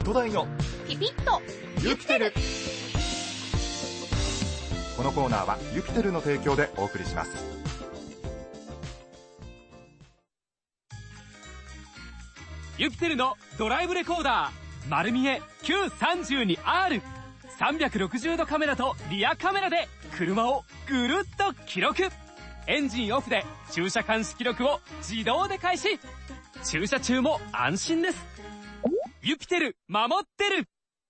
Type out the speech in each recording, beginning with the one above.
ット代のピピッとユピテル。このコーナーはユピテルの提供でお送りします。 ユピテルのドライブレコーダーマルミエ Q32R、 360度カメラとリアカメラで車をぐるっと記録。エンジンオフで駐車監視記録を自動で開始。駐車中も安心です。ユピテル守ってる。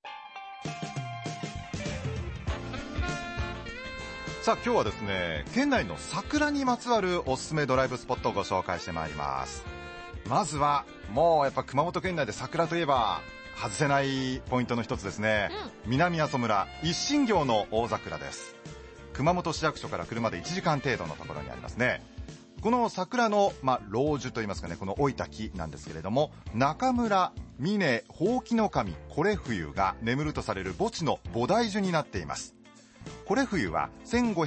さあ今日はですね、県内の桜にまつわるおすすめドライブスポットをご紹介してまいります。まずはもうやっぱ熊本県内で桜といえば外せないポイントの一つですね、南阿蘇村一心行の大桜です。熊本市役所から車で1時間程度のところにありますね。この桜の、老樹といいますかね、この老いた木なんですけれども、中村峰ほうきの神これ冬が眠るとされる墓地の菩提樹になっています。これ冬は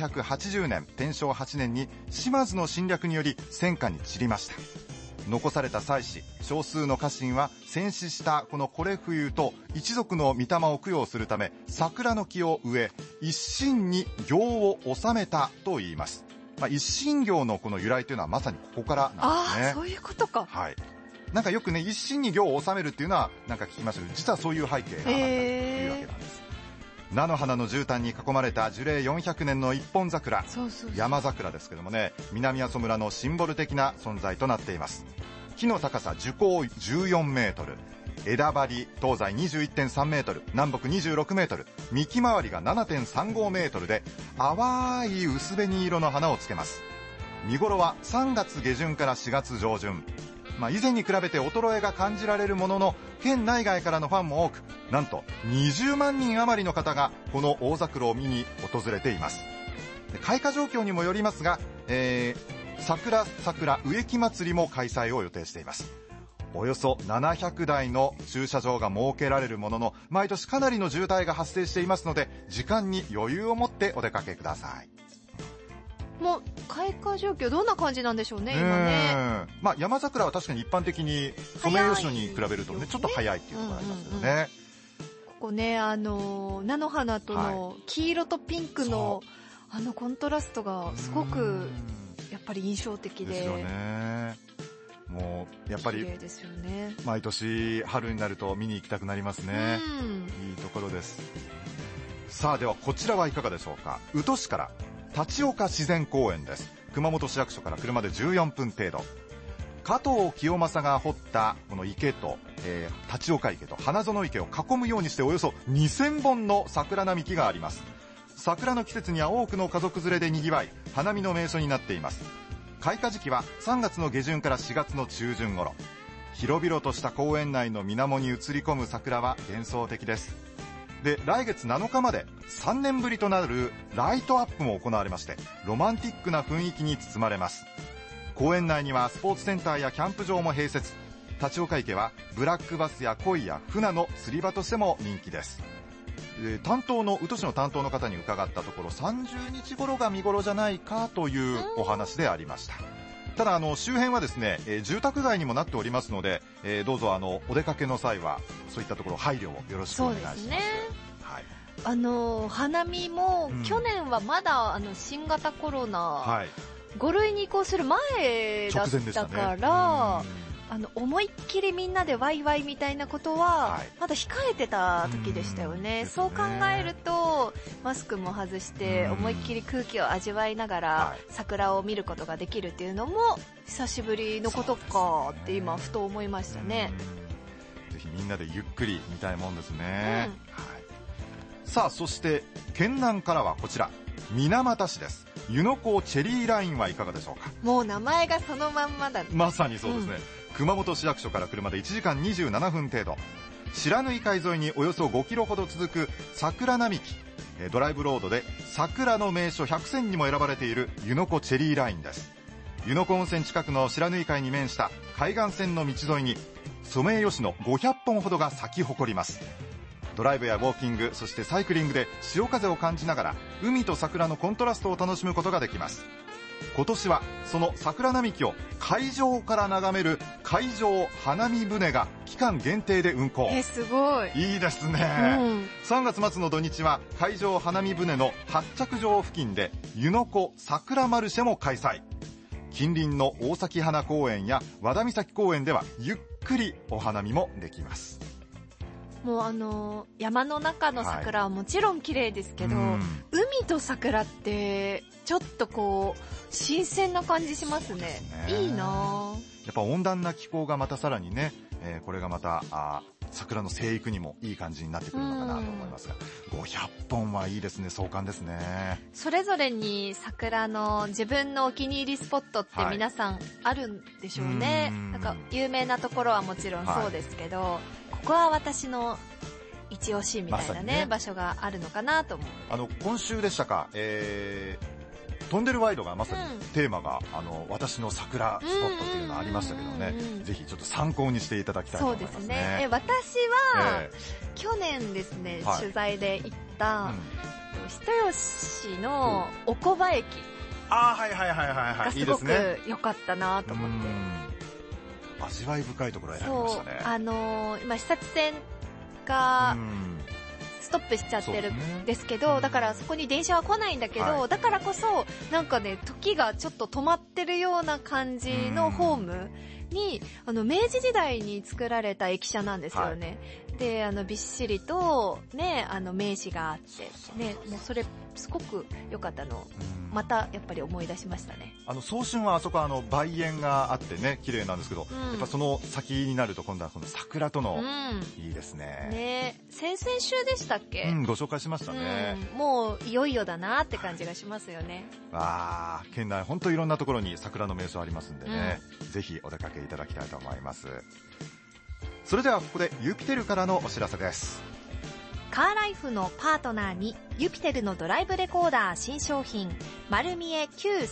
1580年天正8年に島津の侵略により戦火に散りました。残された妻子少数の家臣は戦死したこのこれ冬と一族の御霊を供養するため桜の木を植え、一心に行を収めたと言います。一心行のこの由来というのはまさにここからなんですね。 そういうことか。 はい。なんかよくね、一心に行を収めるっていうのはなんか聞きましたけど、実はそういう背景があったというわけなんです。菜の花の絨毯に囲まれた樹齢400年の一本桜、山桜ですけどもね、南阿蘇村のシンボル的な存在となっています。木の高さ樹高14メートル、枝張り東西 21.3 メートル、南北26メートル、幹回りが 7.35 メートルで淡い薄紅色の花をつけます。見頃は3月下旬から4月上旬。以前に比べて衰えが感じられるものの、県内外からのファンも多く、なんと20万人余りの方がこの大桜を見に訪れています。開花状況にもよりますが、桜植木祭りも開催を予定しています。およそ700台の駐車場が設けられるものの、毎年かなりの渋滞が発生していますので、時間に余裕を持ってお出かけください。 もう開花状況どんな感じなんでしょうね、今ね。 山桜は確かに一般的にソメイヨシノに比べるとね、ちょっと早いっていうところがありますよね。 ここね、菜の花との黄色とピンクのコントラストがすごくやっぱり印象的で。ですよね。 もうやっぱり綺麗ですよね。 毎年春になると見に行きたくなりますね。いいところです。さあではこちらはいかがでしょうか。宇土市から立岡自然公園です。熊本市役所から車で14分程度。加藤清正が掘ったこの池と、立岡池と花園池を囲むようにしておよそ2000本の桜並木があります。桜の季節には多くの家族連れで賑わい、花見の名所になっています。開花時期は3月の下旬から4月の中旬頃。広々とした公園内の水面に映り込む桜は幻想的です。で、来月7日まで3年ぶりとなるライトアップも行われまして、ロマンティックな雰囲気に包まれます。公園内にはスポーツセンターやキャンプ場も併設。立岡池はブラックバスや鯉や船の釣り場としても人気です。宇土市の担当の方に伺ったところ、30日頃が見頃じゃないかというお話でありました。ただ周辺はですね、住宅街にもなっておりますので、どうぞお出かけの際はそういったところ配慮をよろしくお願いします。そうですね。はい。 花見も、去年はまだ新型コロナ、5類に移行する前だったから、思いっきりみんなでワイワイみたいなことはまだ控えてた時でしたよね。そう考えるとマスクも外して思いっきり空気を味わいながら桜を見ることができるっていうのも久しぶりのことかって今ふと思いましたね。 ぜひみんなでゆっくり見たいもんですね。さあそして県南からはこちら水俣市です。湯の港チェリーラインはいかがでしょうか。 もう名前がそのまんまだね。 まさにそうですね。熊本市役所から車で1時間27分程度。白縫海沿いにおよそ5キロほど続く桜並木、ドライブロードで桜の名所100選にも選ばれている湯の湖チェリーラインです。湯の湖温泉近くの白縫海に面した海岸線の道沿いにソメイヨシノ500本ほどが咲き誇ります。ドライブやウォーキング、そしてサイクリングで潮風を感じながら海と桜のコントラストを楽しむことができます。 今年はその桜並木を海上から眺める海上花見船が期間限定で運航。 すごいいいですね、3月末の土日は海上花見船の発着場付近で湯の湖桜マルシェも開催。近隣の大崎花公園や和田岬公園ではゆっくりお花見もできます。 もう山の中の桜はもちろん綺麗ですけど、海と桜ってちょっとこう新鮮な感じしますね。いいな。 やっぱ温暖な気候がまたさらにね、これがまた桜の生育にもいい感じになってくるのかなと思いますが、500本はいいですね。壮観ですね。 それぞれに桜の自分のお気に入りスポットって皆さんあるんでしょうね。なんか有名なところはもちろんそうですけど、ここは私の一押しみたいなね、場所があるのかなと思う。 今週でしたか、飛んでるワイドがまさにテーマが私の桜スポットっていうのがありましたけどね、ぜひちょっと参考にしていただきたいと思いますね。 そうですね。私は、去年ですね、取材で行った、人吉のおこば駅がすごく良かったなと思って、 味わい深いところを選びましたね。 今視察船がストップしちゃってるんですけど、だからそこに電車は来ないんだけど、だからこそなんかね、時がちょっと止まってるような感じのホームに、明治時代に作られた駅舎なんですよね。で、びっしりとね、名刺があってね、もうそれすごく良かったの。またやっぱり思い出しましたね。 早春はあそこ梅園があってね、綺麗なんですけど、やっぱその先になると今度はこの桜との、いいですね。 ね、先々週でしたっけ？ ご紹介しましたね。 もういよいよだなって感じがしますよね。 県内本当いろんなところに桜の名所ありますんでね、ぜひお出かけいただきたいと思います。それではここでユピテルからのお知らせです。 カーライフのパートナーにユピテルのドライブレコーダー新商品丸見え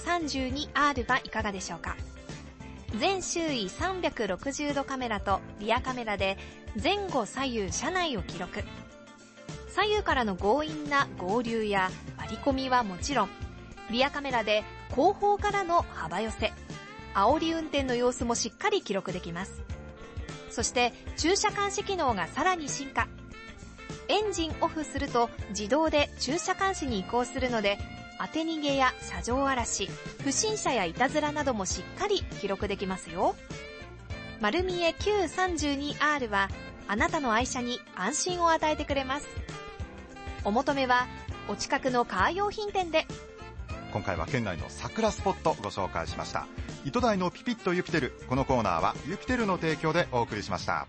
Q32R はいかがでしょうか。全周囲360度カメラとリアカメラで前後左右車内を記録。左右からの強引な合流や割り込みはもちろん、リアカメラで後方からの幅寄せ、煽り運転の様子もしっかり記録できます。そして駐車監視機能がさらに進化。エンジンオフすると自動で駐車監視に移行するので、当て逃げや車上荒らし、不審者やいたずらなどもしっかり記録できますよ。丸見え Q32R はあなたの愛車に安心を与えてくれます。お求めはお近くのカー用品店で。 今回は県内の桜スポットご紹介しました。糸台のピピッとユピテル、このコーナーはユピテルの提供でお送りしました。